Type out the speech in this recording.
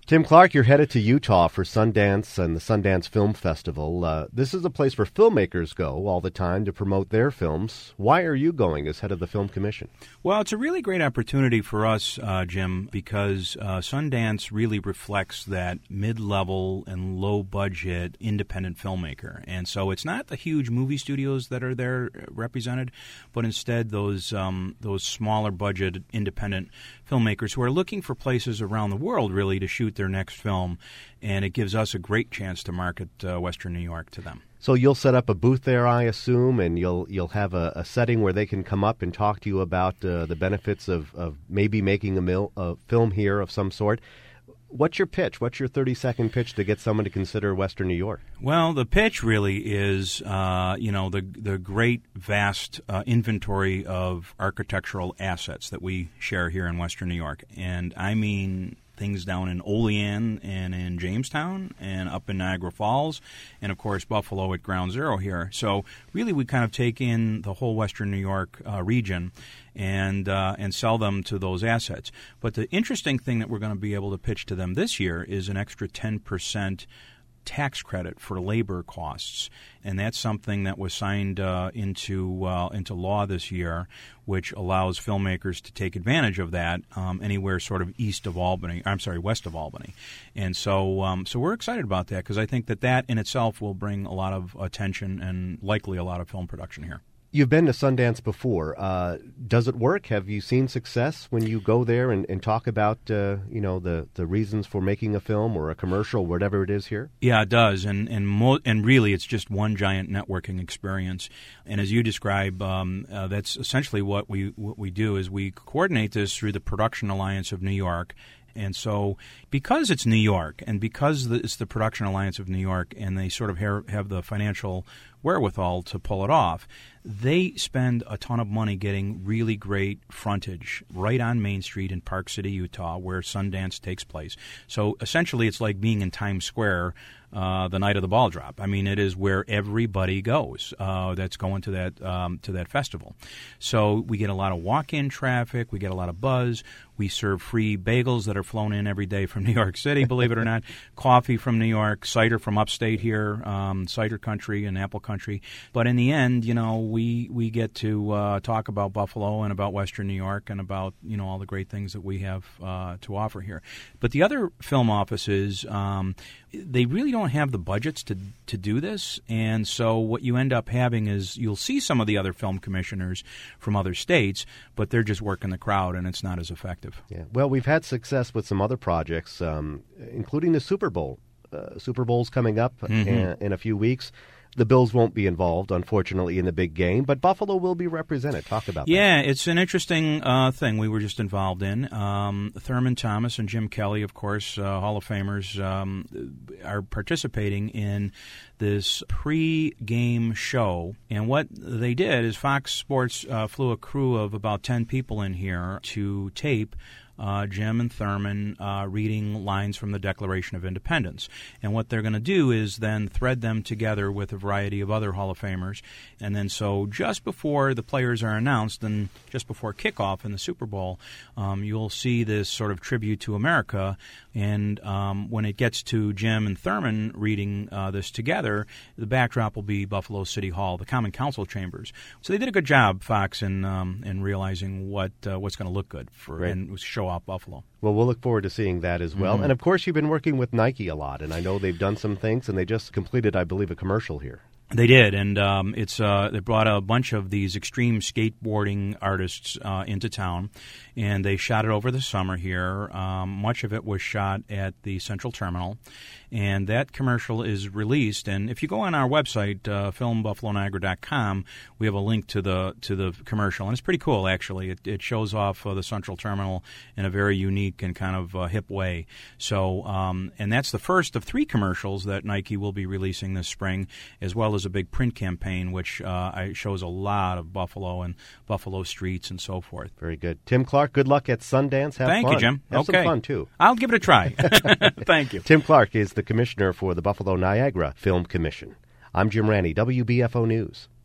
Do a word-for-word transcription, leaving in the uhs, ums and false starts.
Tim Clark, you're headed to Utah for Sundance and the Sundance Film Festival. Uh, this is a place where filmmakers go all the time to promote their films. Why are you going as head of the Film Commission? Well, it's a really great opportunity for us, uh, Jim, because uh, Sundance really reflects that mid-level and low-budget independent filmmaker. And so it's not the huge movie studios that are there represented, but instead those um, those smaller-budget independent filmmakers who are looking for places around the world, really, to shoot their next film, and it gives us a great chance to market uh, Western New York to them. So you'll set up a booth there, I assume, and you'll you'll have a, a setting where they can come up and talk to you about uh, the benefits of, of maybe making a, mil, a film here of some sort. What's your pitch? What's your thirty-second pitch to get someone to consider Western New York? Well, the pitch really is, uh, you know, the the great, vast uh, inventory of architectural assets that we share here in Western New York. And I mean things down in Olean and in Jamestown and up in Niagara Falls and, of course, Buffalo at Ground Zero here. So really we kind of take in the whole Western New York uh, region and uh, and sell them to those assets. But the interesting thing that we're going to be able to pitch to them this year is an extra ten percent tax credit for labor costs, and that's something that was signed uh, into uh, into law this year, which allows filmmakers to take advantage of that um, anywhere sort of east of Albany. I'm sorry, west of Albany, and so um, so we're excited about that because I think that that in itself will bring a lot of attention and likely a lot of film production here. You've been to Sundance before. Uh, does it work? Have you seen success when you go there and, and talk about, uh, you know, the, the reasons for making a film or a commercial, whatever it is here? Yeah, it does. And and mo- and really, it's just one giant networking experience. And as you describe, um, uh, that's essentially what we what we do is we coordinate this through the Production Alliance of New York. And so because it's New York and because it's the Production Alliance of New York and they sort of have the financial wherewithal to pull it off, they spend a ton of money getting really great frontage right on Main Street in Park City, Utah, where Sundance takes place. So essentially it's like being in Times Square uh, the night of the ball drop. I mean, it is where everybody goes uh, that's going to that um, to that festival. So we get a lot of walk-in traffic. We get a lot of buzz. We serve free bagels that are flown in every day from New York City, believe it or not. Coffee from New York, cider from upstate here, um, cider country and apple country. But in the end, you know, we we get to uh, talk about Buffalo and about Western New York and about, you know, all the great things that we have uh, to offer here. But the other film offices, um, they really don't have the budgets to to do this, and so what you end up having is you'll see some of the other film commissioners from other states, but they're just working the crowd, and it's not as effective. Yeah. Well, we've had success with some other projects, um, including the Super Bowl. Uh, Super Bowl's coming up mm-hmm. in, in a few weeks. The Bills won't be involved, unfortunately, in the big game, but Buffalo will be represented. Talk about yeah, that. Yeah, it's an interesting uh, thing we were just involved in. Um, Thurman Thomas and Jim Kelly, of course, uh, Hall of Famers, um, are participating in this pre-game show. And what they did is Fox Sports uh, flew a crew of about ten people in here to tape Uh, Jim and Thurman uh, reading lines from the Declaration of Independence. And what they're going to do is then thread them together with a variety of other Hall of Famers. And then so just before the players are announced and just before kickoff in the Super Bowl, um, you'll see this sort of tribute to America. And um, when it gets to Jim and Thurman reading uh, this together, the backdrop will be Buffalo City Hall, the Common Council chambers. So they did a good job, Fox, in um, in realizing what uh, what's going to look good for right. and show off Buffalo. Well, we'll look forward to seeing that as well. Mm-hmm. And, of course, you've been working with Nike a lot, and I know they've done some things, and they just completed, I believe, a commercial here. They did, and um, it's uh, they brought a bunch of these extreme skateboarding artists uh, into town, and they shot it over the summer here. Um, much of it was shot at the Central Terminal, and that commercial is released. And if you go on our website, uh, film buffalo niagara dot com, we have a link to the to the commercial, and it's pretty cool, actually. It, it shows off uh, the Central Terminal in a very unique and kind of uh, hip way. So, um, and that's the first of three commercials that Nike will be releasing this spring, as well as a big print campaign, which uh, shows a lot of Buffalo and Buffalo streets and so forth. Very good. Tim Clark, good luck at Sundance. Have Thank fun. you, Jim. Have okay. some fun, too. I'll give it a try. Thank you. Tim Clark is the commissioner for the Buffalo Niagara Film Commission. I'm Jim Ranney, W B F O News.